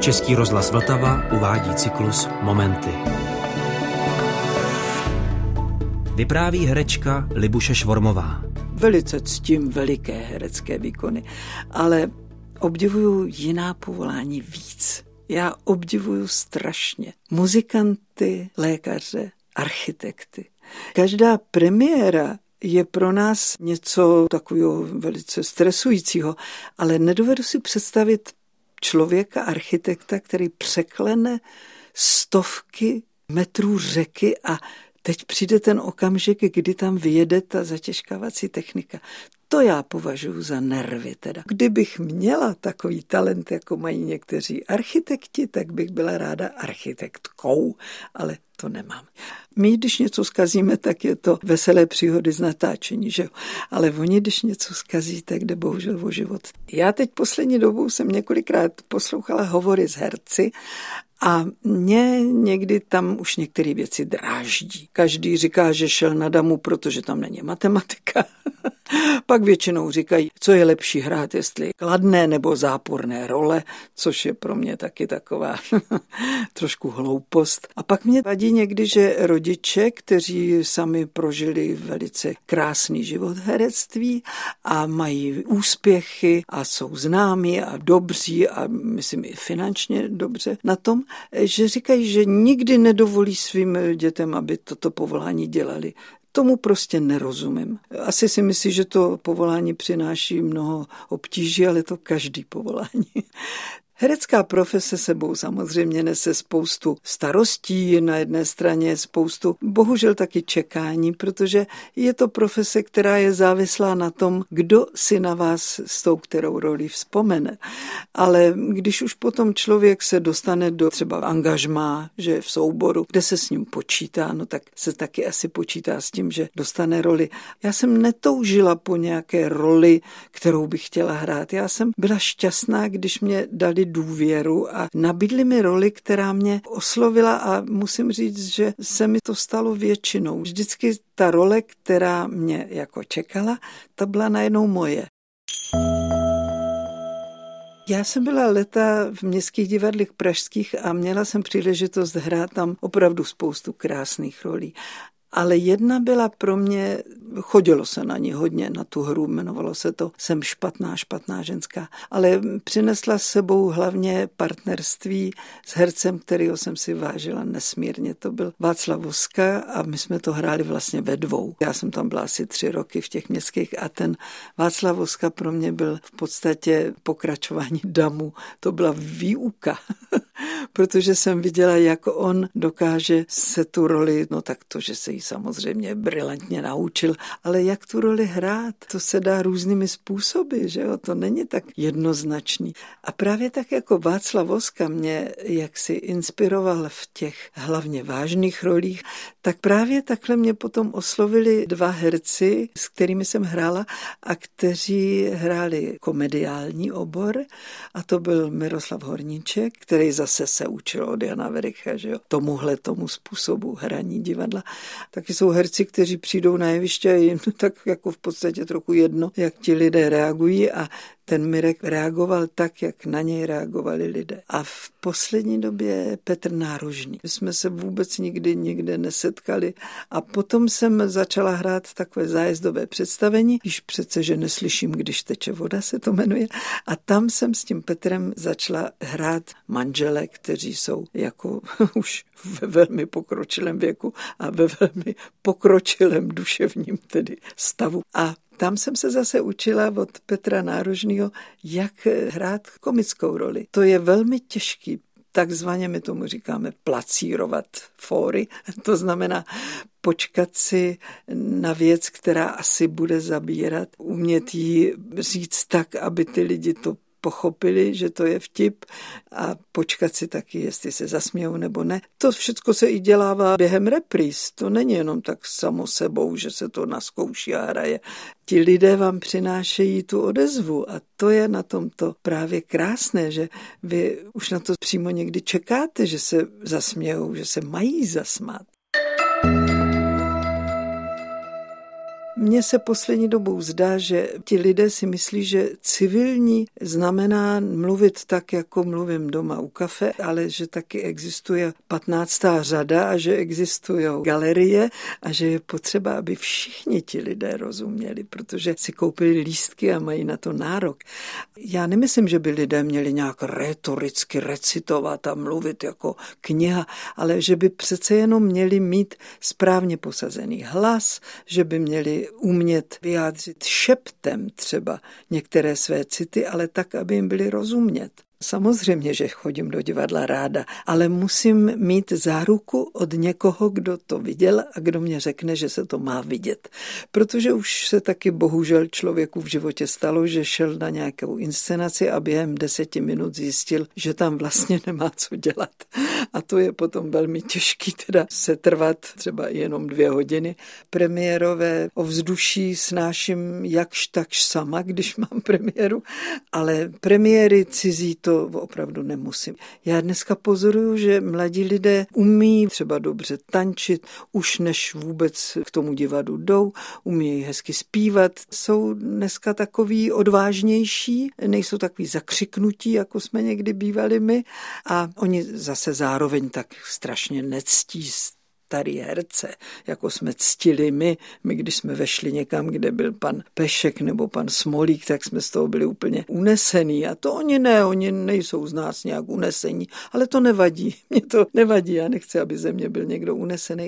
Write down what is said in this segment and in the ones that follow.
Český rozhlas Vltava uvádí cyklus Momenty. Vypráví herečka Libuše Švormová. Velice ctím veliké herecké výkony, ale obdivuju jiná povolání víc. Já obdivuju strašně muzikanty, lékaře, architekty. Každá premiéra je pro nás něco takového velice stresujícího, ale nedovedu si představit člověka, architekta, který překlene stovky metrů řeky a teď přijde ten okamžik, kdy tam vyjede ta zatěžkávací technika. To já považuji za nervy teda. Kdybych měla takový talent, jako mají někteří architekti, tak bych byla ráda architektkou, ale to nemám. My, když něco zkazíme, tak je to veselé příhody z natáčení, že jo? Ale oni, když něco zkazí, tak jde bohužel o život. Já teď poslední dobou jsem několikrát poslouchala hovory s herci a mě někdy tam už některé věci dráždí. Každý říká, že šel na damu, protože tam není matematika. Pak většinou říkají, co je lepší hrát, jestli kladné nebo záporné role, což je pro mě taky taková trošku hloupost. A pak mě vadí někdy, že rodiče, kteří sami prožili velice krásný život herectví a mají úspěchy a jsou známí a dobří a myslím i finančně dobře na tom, že říkají, že nikdy nedovolí svým dětem, aby toto povolání dělali. Tomu prostě nerozumím. Asi si myslí, že to povolání přináší mnoho obtíží, ale to každý povolání. Herecká profese sebou samozřejmě nese spoustu starostí, na jedné straně spoustu, bohužel taky čekání, protože je to profese, která je závislá na tom, kdo si na vás s tou kterou roli vzpomene. Ale když už potom člověk se dostane do třeba angažmá, že je v souboru, kde se s ním počítá, no tak se taky asi počítá s tím, že dostane roli. Já jsem netoužila po nějaké roli, kterou bych chtěla hrát. Já jsem byla šťastná, když mě dali důvěru a nabídli mi roli, která mě oslovila a musím říct, že se mi to stalo většinou. Vždycky ta role, která mě jako čekala, ta byla najednou moje. Já jsem byla léta v městských divadlech pražských a měla jsem příležitost hrát tam opravdu spoustu krásných rolí. Ale jedna byla pro mě, chodilo se na ní hodně, na tu hru, jmenovalo se to Jsem špatná, špatná ženská, ale přinesla s sebou hlavně partnerství s hercem, kterého jsem si vážila nesmírně. To byl Václav Voska a my jsme to hráli vlastně ve dvou. Já jsem tam byla asi 3 roky v těch městských a ten Václav Voska pro mě byl v podstatě pokračování damu. To byla výuka, protože jsem viděla, jak on dokáže se tu roli, no tak to, že se jí samozřejmě brilantně naučil, ale jak tu roli hrát, to se dá různými způsoby, že jo, to není tak jednoznačný. A právě tak jako Václav Voska mě jaksi inspiroval v těch hlavně vážných rolích, tak právě takhle mě potom oslovili 2 herci, s kterými jsem hrála a kteří hráli komediální obor a to byl Miroslav Horníček, který zase se učil od Jana Vericha, že jo, tomu způsobu hraní divadla. Taky jsou herci, kteří přijdou na jeviště a jim tak jako v podstatě trochu jedno, jak ti lidé reagují a ten Mirek reagoval tak, jak na něj reagovali lidé. A v poslední době Petr Nárožný. My jsme se vůbec nikde nesetkali a potom jsem začala hrát takové zájezdové představení, již přece, že neslyším, když teče voda, se to jmenuje. A tam jsem s tím Petrem začala hrát manžele, kteří jsou jako už ve velmi pokročilém věku a ve velmi pokročilém duševním tedy stavu. A tam jsem se zase učila od Petra Nárožného, jak hrát komickou roli. To je velmi těžký, takzvaně my tomu říkáme placírovat fóry, to znamená počkat si na věc, která asi bude zabírat, umět ji říct tak, aby ty lidi to pochopili, že to je vtip a počkat si taky, jestli se zasmějou nebo ne. To všechno se i dělává během repríz. To není jenom tak samo sebou, že se to naskouší a hraje. Ti lidé vám přinášejí tu odezvu a to je na tomto právě krásné, že vy už na to přímo někdy čekáte, že se zasmějou, že se mají zasmát. Mně se poslední dobou zdá, že ti lidé si myslí, že civilní znamená mluvit tak, jako mluvím doma u kafe, ale že taky existuje 15. řada a že existují galerie a že je potřeba, aby všichni ti lidé rozuměli, protože si koupili lístky a mají na to nárok. Já nemyslím, že by lidé měli nějak retoricky recitovat a mluvit jako kniha, ale že by přece jenom měli mít správně posazený hlas, že by měli umět vyjádřit šeptem třeba některé své city, ale tak, aby jim byly rozumět. Samozřejmě, že chodím do divadla ráda, ale musím mít záruku od někoho, kdo to viděl a kdo mě řekne, že se to má vidět. Protože už se taky bohužel člověku v životě stalo, že šel na nějakou inscenaci a během 10 minut zjistil, že tam vlastně nemá co dělat. A to je potom velmi těžký teda se trvat třeba jenom 2 hodiny. Premiérové ovzduší snáším jakž takž sama, když mám premiéru, ale premiéry cizí to opravdu nemusím. Já dneska pozoruju, že mladí lidé umí třeba dobře tančit, už než vůbec k tomu divadlu jdou, umí hezky zpívat, jsou dneska takový odvážnější, nejsou takový zakřiknutí, jako jsme někdy bývali my a oni zase zároveň tak strašně nectí starý herce, jako jsme ctili my, když jsme vešli někam, kde byl pan Pešek nebo pan Smolík, tak jsme z toho byli úplně unesení. A to oni nejsou z nás nějak unesení, ale to nevadí. Mně to nevadí, já nechci, aby ze mě byl někdo unesený.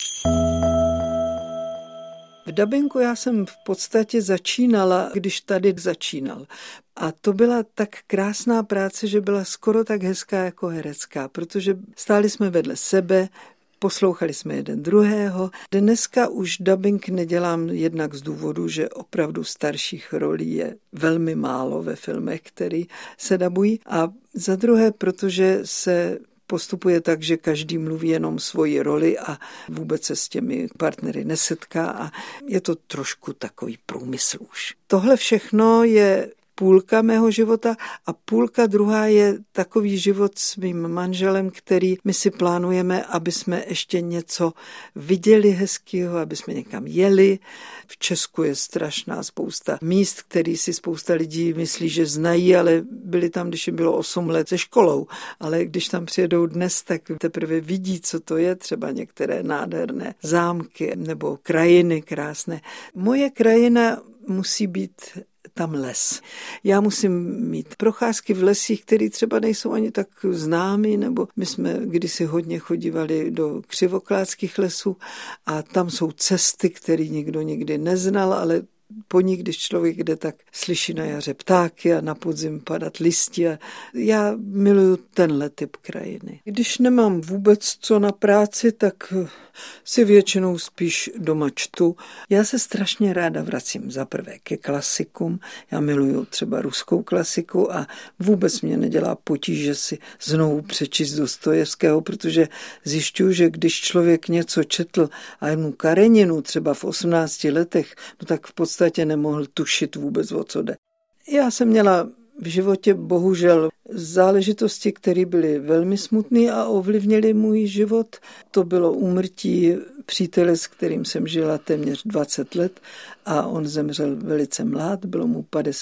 V dabingu já jsem v podstatě začínala, když tady začínal. A to byla tak krásná práce, že byla skoro tak hezká jako herecká, protože stáli jsme vedle sebe, poslouchali jsme jeden druhého. Dneska už dabing nedělám jednak z důvodu, že opravdu starších rolí je velmi málo ve filmech, které se dabují. A za druhé, protože se postupuje tak, že každý mluví jenom svoji roli a vůbec se s těmi partnery nesetká a je to trošku takový průmysl už. Tohle všechno je půlka mého života a půlka druhá je takový život s mým manželem, který my si plánujeme, aby jsme ještě něco viděli hezkého, aby jsme někam jeli. V Česku je strašná spousta míst, který si spousta lidí myslí, že znají, ale byli tam, když jim bylo 8 let se školou. Ale když tam přijedou dnes, tak teprve vidí, co to je, třeba některé nádherné zámky nebo krajiny krásné. Moje krajina musí být tam les. Já musím mít procházky v lesích, které třeba nejsou ani tak známy, nebo my jsme kdysi hodně chodívali do křivoklátských lesů a tam jsou cesty, které nikdo nikdy neznal, ale po ní, když člověk jde, tak slyší na jaře ptáky a na podzim padat listí. A já miluju tenhle typ krajiny. Když nemám vůbec co na práci, tak si většinou spíš doma čtu. Já se strašně ráda vracím zaprvé ke klasikům. Já miluju třeba ruskou klasiku a vůbec mě nedělá potíže si znovu přečíst Dostojevského, protože zjišťuju, že když člověk něco četl a jednu Kareninu třeba v 18 letech, no tak v podstatě nemohl tušit vůbec, o co jde. Já jsem měla v životě bohužel záležitosti, které byly velmi smutné a ovlivnily můj život. To bylo úmrtí přítele, s kterým jsem žila téměř 20 let a on zemřel velice mlád, bylo mu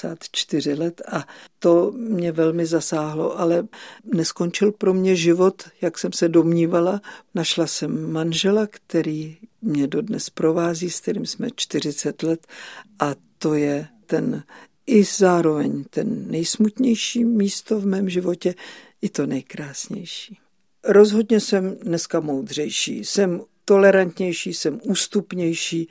54 let a to mě velmi zasáhlo, ale neskončil pro mě život, jak jsem se domnívala. Našla jsem manžela, který mě dodnes provází, s kterým jsme 40 let a to je ten i zároveň ten nejsmutnější místo v mém životě, i to nejkrásnější. Rozhodně jsem dneska moudřejší, jsem tolerantnější, jsem ústupnější,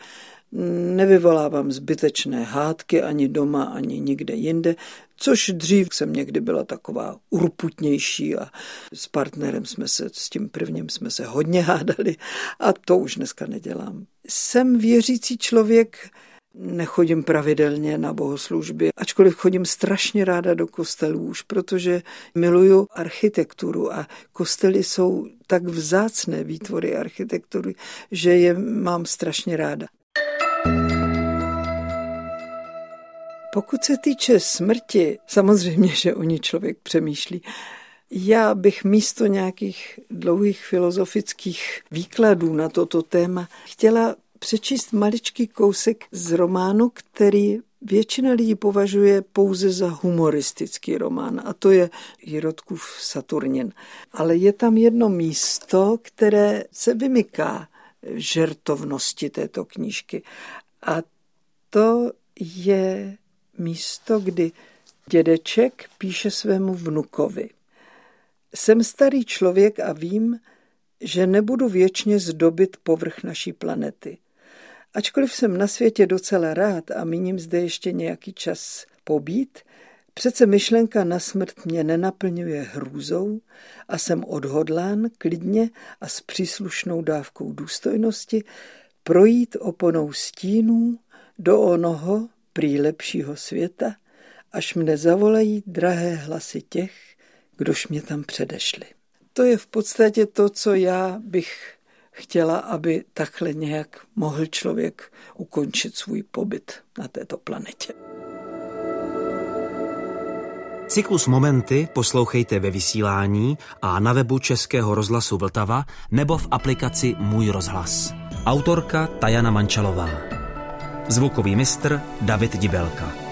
nevyvolávám zbytečné hádky ani doma, ani nikde jinde, což dřív jsem někdy byla taková urputnější a s partnerem s tím prvním jsme se hodně hádali a to už dneska nedělám. Jsem věřící člověk, nechodím pravidelně na bohoslužby, ačkoliv chodím strašně ráda do kostelů už, protože miluju architekturu a kostely jsou tak vzácné výtvory architektury, že je mám strašně ráda. Pokud se týče smrti, samozřejmě, že o ní člověk přemýšlí. Já bych místo nějakých dlouhých filozofických výkladů na toto téma chtěla přečíst maličký kousek z románu, který většina lidí považuje pouze za humoristický román, a to je Jirotkův Saturnin. Ale je tam jedno místo, které se vymyká žertovnosti této knížky. A to je místo, kdy dědeček píše svému vnukovi. Jsem starý člověk a vím, že nebudu věčně zdobit povrch naší planety. Ačkoliv jsem na světě docela rád a míním zde ještě nějaký čas pobít, přece myšlenka na smrt mě nenaplňuje hrůzou a jsem odhodlán klidně a s příslušnou dávkou důstojnosti projít oponou stínů do onoho prý lepšího světa, až mne zavolají drahé hlasy těch, kdož mě tam předešli. To je v podstatě to, co já bych chtěla, aby takhle nějak mohl člověk ukončit svůj pobyt na této planetě. Cyklus Momenty poslouchejte ve vysílání a na webu Českého rozhlasu Vltava nebo v aplikaci Můj rozhlas. Autorka Tajana Mančalová. Zvukový mistr David Dibelka.